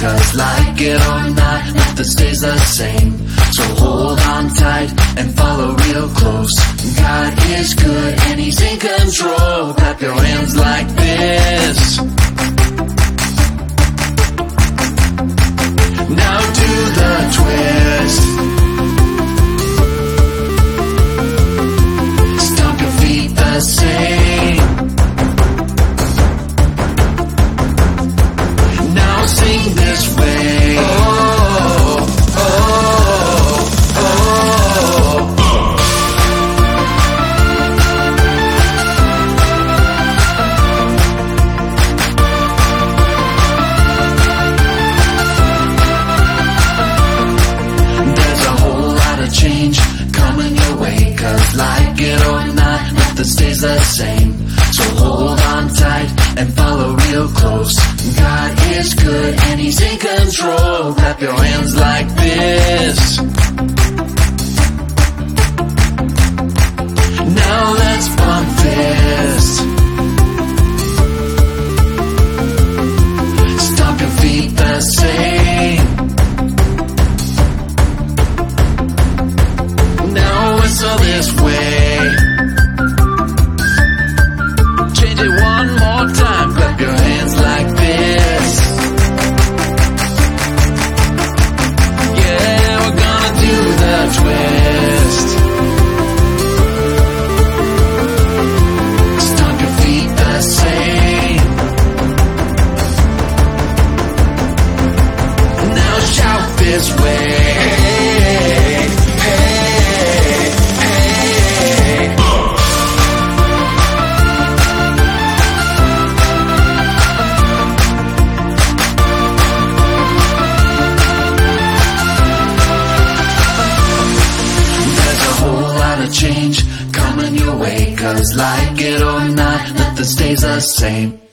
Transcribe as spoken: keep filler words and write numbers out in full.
cause like it or not, nothing stays the same. So hold on tight and follow real close. God is good and He's in control. Clap your hands like this. Now do the twist. Stomp your feet the same. Now sing this way. Oh, oh, oh, There's a whole lot of change coming your way, cause like it or not, nothing stays the same. So hold on tight and follow real close. God is good and He's in control. Clap your hands like this. Now let's bump fist. Stomp your feet the same. Now whistle this way. Change it one more time. Clap your hands like this. Yeah, we're gonna do the twist. Stomp your feet the same. Now shout this way. Hey, hey, hey. Change coming your way, cause like it or not, nothing stays the same.